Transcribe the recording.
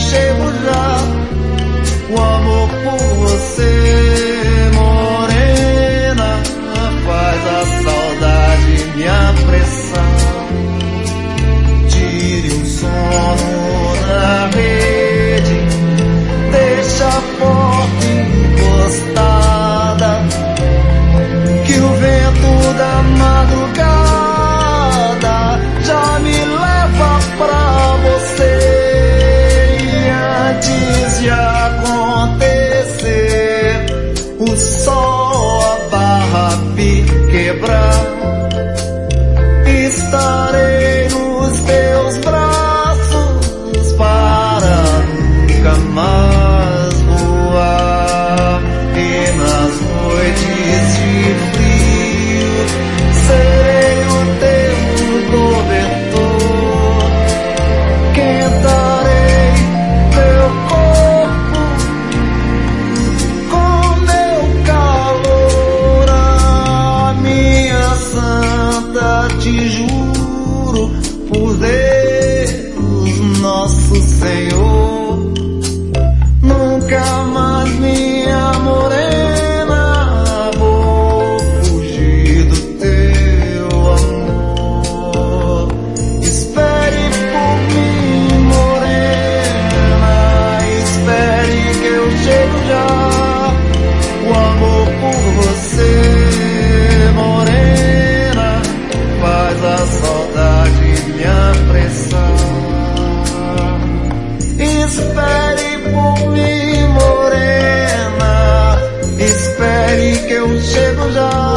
chego já. O amor por você, morena, faz a saudade me apressar. Tire o sono da rede, deixa a porta encostada, que o vento da madrugada já me leva pra você. E antes de acontecer o sol, a barra quebrar, estarei nos teus braços para nunca mais voar. E nas noites de frio serei o teu cobertor, quentarei teu corpo com meu calor. A minha santa, te juro por Deus nosso Senhor, nunca mais, minha morena, vou fugir do teu amor. Espere por mim, morena, espere que eu chego já. O amor por você, morena, faz a saudade me apressar. Espere por mim, morena, espere que eu chego já.